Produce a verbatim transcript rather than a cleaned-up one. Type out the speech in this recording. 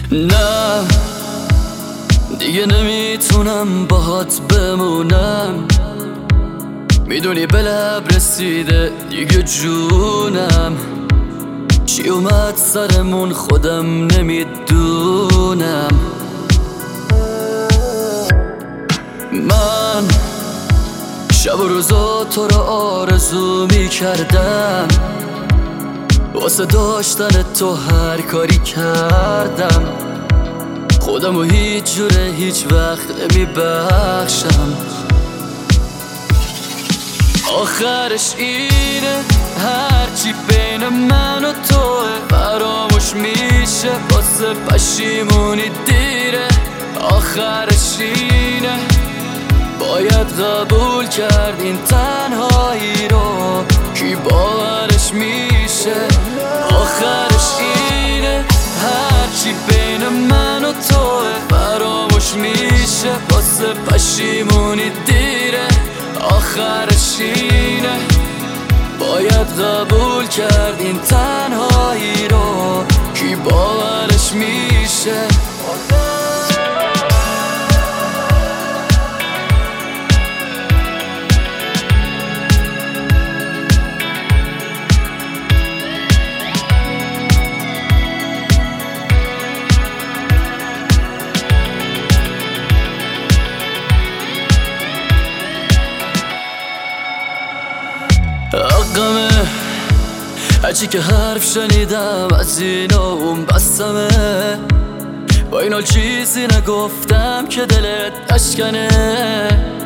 نه دیگه نمیتونم باهات بمونم، میدونی به لب رسیده دیگه جونم. چی اومد سرمون خودم نمیدونم. من شب و روزا تو رو آرزو میکردم، واسه داشتن تو هر کاری کردم. خودمو هیچ جوره هیچ وقت نمیبخشم. آخرش اینه هرچی بین من و توه فراموش میشه، واسه پشیمونی دیره. آخرش اینه باید قبول کرد این تنهایی رو، کی باورش میشه. آخرش اینه هرچی بین من و توه فراموش میشه، واسه پشیمونی دیره. آخرش اینه باید قبول کرد این تنهایی رو، کی باورش میشه. حقمه هرچی که حرف شنیدم از اینا اون بستمه، با این حال چیزی نگفتم که دلت اشکنه.